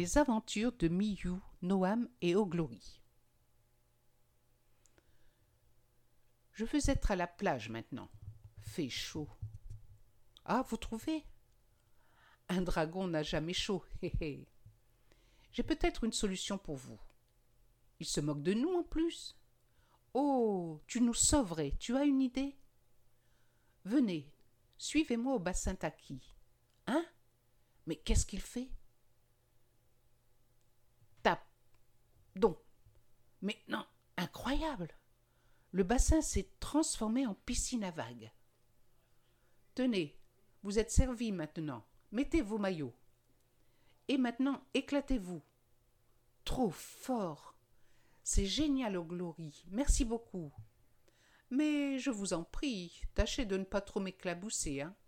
les aventures de Miyu, Noam et Oglory. Je veux être à la plage maintenant. Fait chaud. Ah, vous trouvez? Un dragon n'a jamais chaud, hé hé. J'ai peut-être une solution pour vous. Il se moque de nous en plus. Oh, tu nous sauverais, tu as une idée? Venez, suivez-moi au bassin Taki. Hein? Mais qu'est-ce qu'il fait? Tape. Donc. Mais non, incroyable. Le bassin s'est transformé en piscine à vagues. Tenez, vous êtes servis maintenant. Mettez vos maillots. Et maintenant, éclatez-vous. Trop fort. C'est génial, Oglory. Merci beaucoup. Mais je vous en prie, tâchez de ne pas trop m'éclabousser, hein.